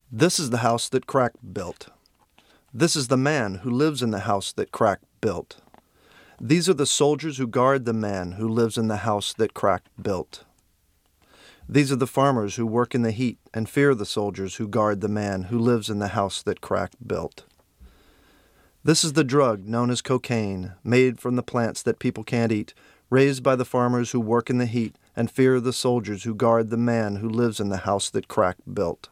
This is the house that Crack built. This is the man who lives in the house that Crack built. These are the soldiers who guard the man who lives in the house that Crack built. These are the farmers who work in the heat and fear the soldiers who guard the man who lives in the house that Crack built. This is the drug known as cocaine, made from the plants that people can't eat, raised by the farmers who work in the heat and fear the soldiers who guard the man who lives in the house that Crack built.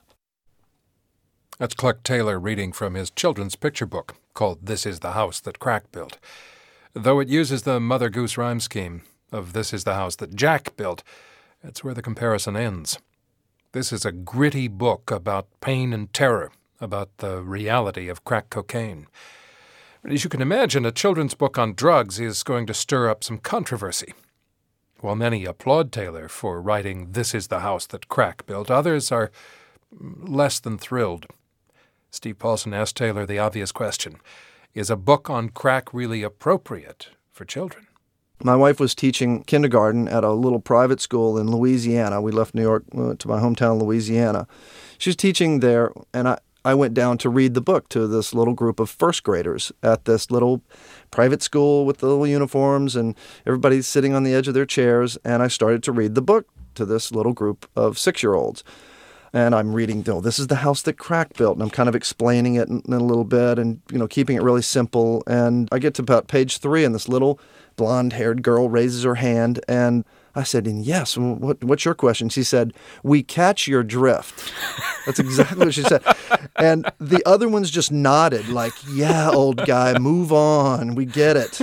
That's Cluck Taylor reading from his children's picture book called This is the House That Crack Built. Though it uses the Mother Goose rhyme scheme of This is the House That Jack Built, that's where the comparison ends. This is a gritty book about pain and terror, about the reality of crack cocaine. As you can imagine, a children's book on drugs is going to stir up some controversy. While many applaud Taylor for writing This is the House That Crack Built, others are less than thrilled. Steve Paulson asked Taylor the obvious question: is a book on crack really appropriate for children? My wife was teaching kindergarten at a little private school in Louisiana. We left New York to my hometown, Louisiana. She was teaching there, and I went down to read the book to this little group of first graders at this little private school with the little uniforms, and everybody's sitting on the edge of their chairs, and I started to read the book to this little group of 6-year-olds. And I'm reading, this is the house that Crack built, and I'm kind of explaining it in a little bit and, keeping it really simple. And I get to about page 3, and this little blonde-haired girl raises her hand, and I said, yes, what's your question? She said, we catch your drift. That's exactly what she said. And the other ones just nodded like, yeah, old guy, move on. We get it.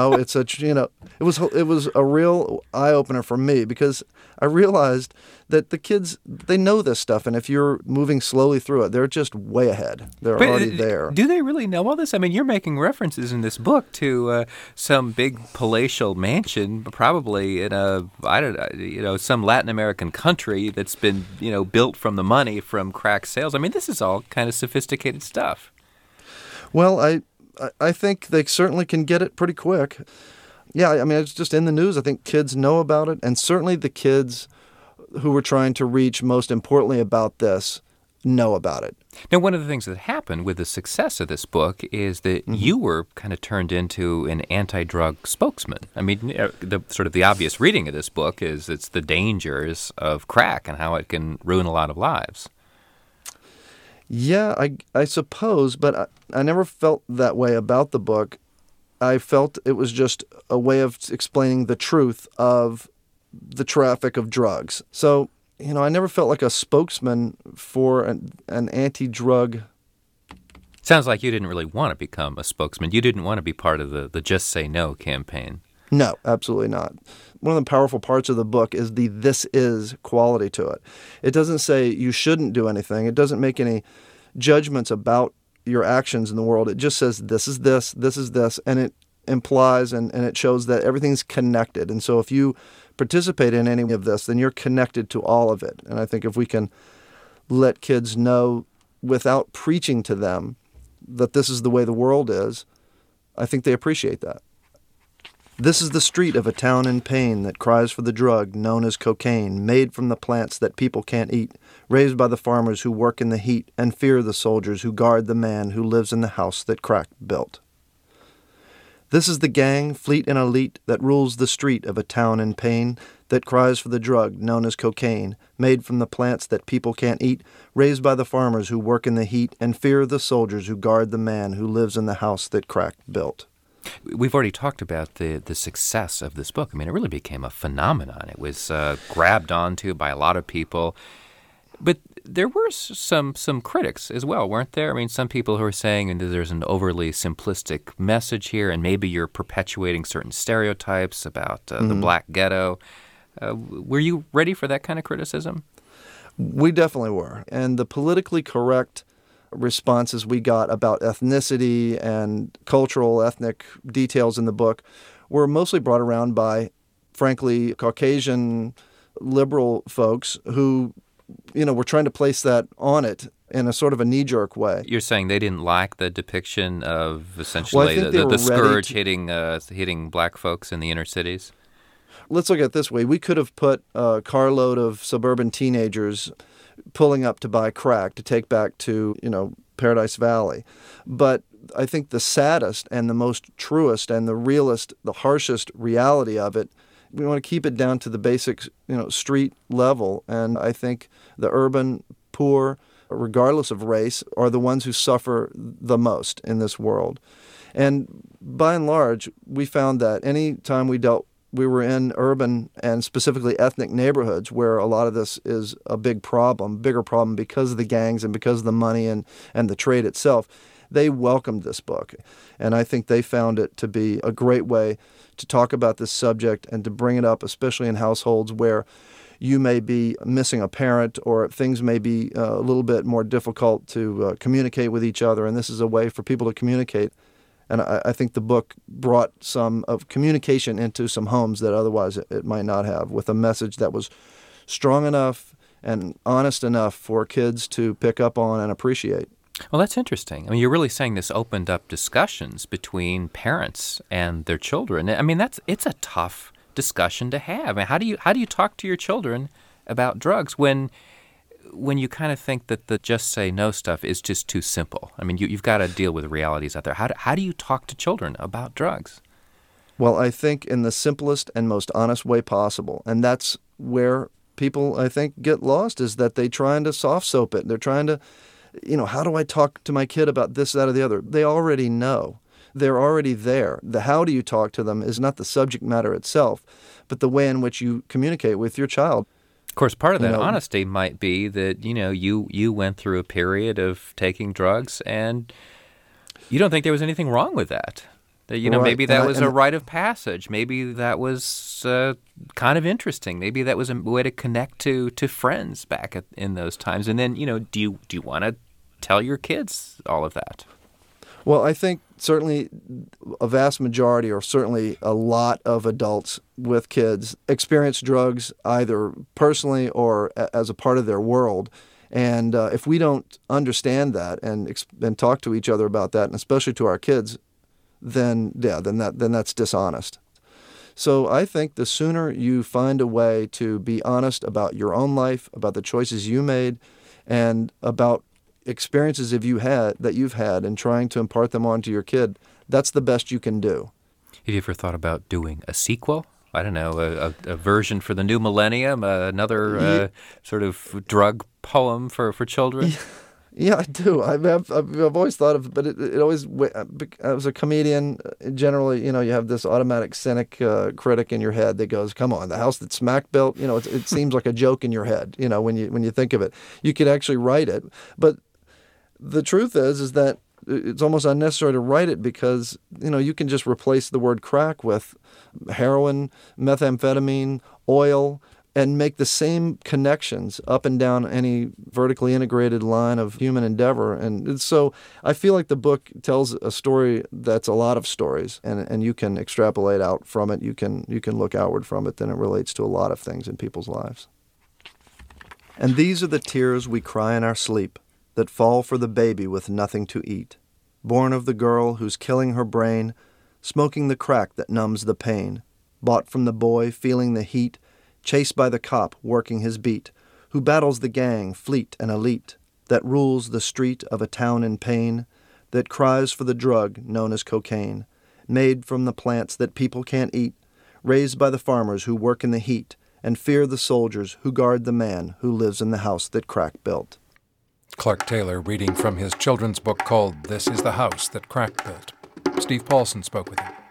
It was a real eye-opener for me, because I realized that the kids, they know this stuff, and if you're moving slowly through it, they're just way ahead. They're already there. Do they really know all this? I mean, you're making references in this book to some big palatial mansion, probably in some Latin American country that's been, built from the money from crack sales. I mean, this is all kind of sophisticated stuff. Well, I think they certainly can get it pretty quick. Yeah, I mean, it's just in the news. I think kids know about it, and certainly the kids who we're trying to reach most importantly about this know about it. Now, one of the things that happened with the success of this book is that you were kind of turned into an anti-drug spokesman. I mean, the obvious reading of this book is it's the dangers of crack and how it can ruin a lot of lives. Yeah, I suppose, but I never felt that way about the book. I felt it was just a way of explaining the truth of the traffic of drugs. So, I never felt like a spokesman for an anti-drug. Sounds like you didn't really want to become a spokesman. You didn't want to be part of the Just Say No campaign. No, absolutely not. One of the powerful parts of the book is the this is quality to it. It doesn't say you shouldn't do anything. It doesn't make any judgments about your actions in the world. It just says this is this, and it implies and it shows that everything's connected. And so if you participate in any of this, then you're connected to all of it. And I think if we can let kids know without preaching to them that this is the way the world is, I think they appreciate that. This is the street of a town in pain that cries for the drug known as cocaine, made from the plants that people can't eat, raised by the farmers who work in the heat and fear the soldiers who guard the man who lives in the house that Crack built. This is the gang, fleet and elite, that rules the street of a town in pain that cries for the drug known as cocaine, made from the plants that people can't eat, raised by the farmers who work in the heat and fear the soldiers who guard the man who lives in the house that Crack built. We've already talked about the success of this book. I mean, it really became a phenomenon. It was grabbed onto by a lot of people. But there were some critics as well, weren't there? I mean, some people who are saying there's an overly simplistic message here, and maybe you're perpetuating certain stereotypes about the black ghetto. Were you ready for that kind of criticism? We definitely were. And the politically correct responses we got about ethnicity and cultural, ethnic details in the book were mostly brought around by, frankly, Caucasian liberal folks who were trying to place that on it in a sort of a knee-jerk way. You're saying they didn't like the depiction of essentially the scourge hitting black folks in the inner cities? Let's look at it this way. We could have put a carload of suburban teenagers pulling up to buy crack to take back to, Paradise Valley. But I think the saddest and the most truest and the realest, the harshest reality of it, we want to keep it down to the basic, street level. And I think the urban poor, regardless of race, are the ones who suffer the most in this world. And by and large, we found that any time we were in urban and specifically ethnic neighborhoods where a lot of this is a bigger problem because of the gangs and because of the money and the trade itself, they welcomed this book. And I think they found it to be a great way to talk about this subject and to bring it up, especially in households where you may be missing a parent or things may be a little bit more difficult to communicate with each other. And this is a way for people to communicate. And I think the book brought some of communication into some homes that otherwise it might not have, with a message that was strong enough and honest enough for kids to pick up on and appreciate. Well, that's interesting. I mean, you're really saying this opened up discussions between parents and their children. I mean, it's a tough discussion to have. I mean, how do you talk to your children about drugs when you kind of think that the just say no stuff is just too simple? I mean, you've got to deal with realities out there. How do you talk to children about drugs? Well, I think in the simplest and most honest way possible. And that's where people, I think, get lost, is that they're trying to soft soap it. They're trying to, how do I talk to my kid about this, that, or the other? They already know. They're already there. The how do you talk to them is not the subject matter itself, but the way in which you communicate with your child. Of course, part of that honesty might be that, you went through a period of taking drugs and you don't think there was anything wrong with that. That, right. Maybe that was a rite of passage. Maybe that was kind of interesting. Maybe that was a way to connect to friends back in those times. And then, do you want to tell your kids all of that? Well, I think certainly a vast majority, or certainly a lot of adults with kids, experience drugs either personally or as a part of their world. And if we don't understand that and talk to each other about that, and especially to our kids, then that's dishonest. So I think the sooner you find a way to be honest about your own life, about the choices you made, and about experiences that you've had and trying to impart them onto your kid, that's the best you can do. Have you ever thought about doing a sequel? I don't know, a version for the new millennium, another sort of drug poem for children? Yeah, I do. I've always thought of, but it always, as a comedian, generally, you have this automatic cynic critic in your head that goes, come on, the house that Smack built, it seems like a joke in your head, when you think of it. You could actually write it, but the truth is that it's almost unnecessary to write it because, you can just replace the word crack with heroin, methamphetamine, oil, and make the same connections up and down any vertically integrated line of human endeavor. And so I feel like the book tells a story that's a lot of stories, and you can extrapolate out from it. You can look outward from it, then it relates to a lot of things in people's lives. And these are the tears we cry in our sleep, that fall for the baby with nothing to eat, born of the girl who's killing her brain, smoking the crack that numbs the pain, bought from the boy feeling the heat, chased by the cop working his beat, who battles the gang, fleet and elite, that rules the street of a town in pain, that cries for the drug known as cocaine, made from the plants that people can't eat, raised by the farmers who work in the heat, and fear the soldiers who guard the man who lives in the house that Crack built. Clark Taylor reading from his children's book called This is the House That Crack Built. Steve Paulson spoke with him.